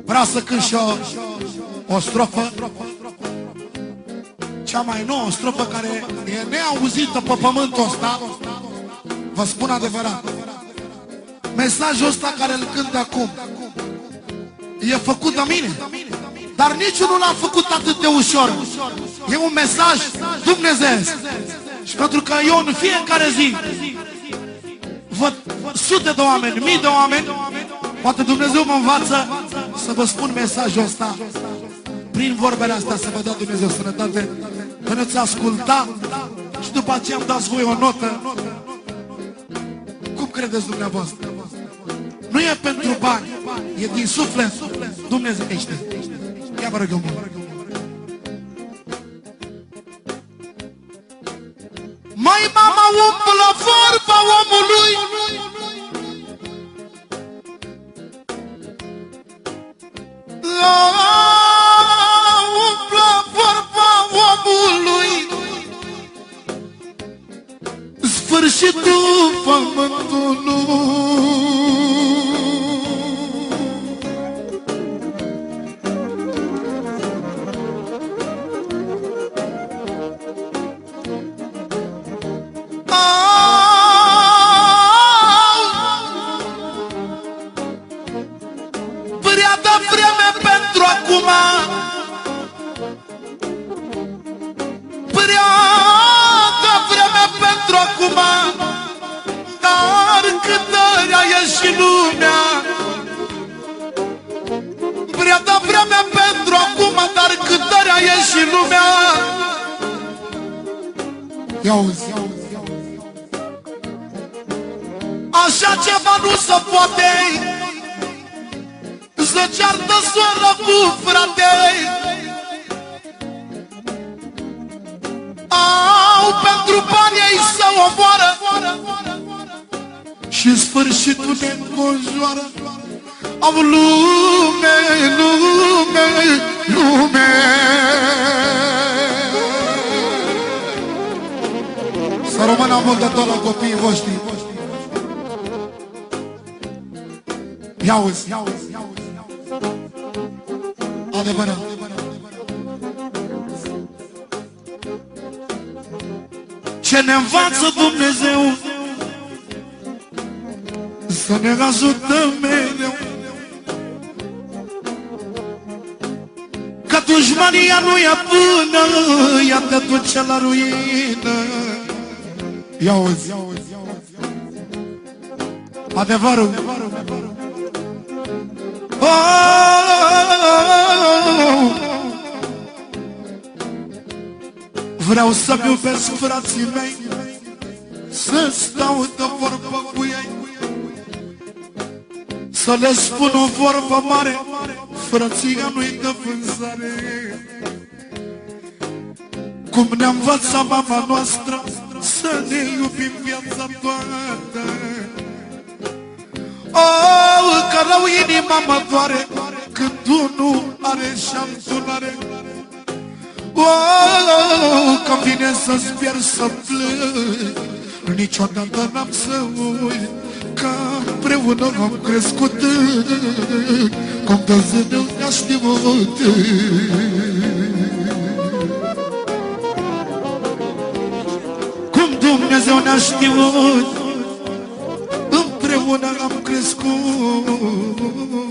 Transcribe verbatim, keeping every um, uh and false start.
Vreau să cânt și o, o strofă, cea mai nouă strofă care e neauzită pe pământul ăsta. Vă spun adevărat, mesajul ăsta care îl cânt acum e făcut de mine, dar niciunul n-a făcut atât de ușor. E un mesaj dumnezeiesc. Și pentru că eu în fiecare zi văd sute de oameni, mii de oameni, poate Dumnezeu mă învață să vă spun mesajul ăsta prin vorbele astea, să vă dea Dumnezeu sănătate, că nu-ți asculta și după aceea îmi dați voi o notă. Cum credeți dumneavoastră? Nu e pentru bani, e din suflet dumnezeiește. Ia vă rog eu mult. Mai mama umblă vorba omului, umblă vorba omului, sfârșitul pământului. Și lumea vrea da vremea pentru acum, dar cântarea e și lumea. Ia-uzi, așa ceva nu se poate, să ceartă soră cu frate. Au pentru bani ei să omoară și sfârșitul ne înconjoară. Am lume, lume, lume. Să rămână mult de tot la copiii voștri. Ia-uzi, ia-uzi, adevărat. Ce ne învață Dumnezeu să ne ajută mereu, că dușmania nu ia până, ea te duce la ruină. Ia-uzi, adevărul. Oh, vreau să-mi iubesc frații mei, să stau de vorbă cu ei, să le spun o vorbă mare, frăția nu-i de vânzare. Cum ne învăța mama noastră să ne iubim viața toată. Oh, că rău inima mă doare când unul are și altul n-are. Oh, că vine să-ți pierd să plâng, niciodată n-am să uit că împreună am crescut, cum Dumnezeu ne-a știut. Cum Dumnezeu ne-a știut, împreună am crescut.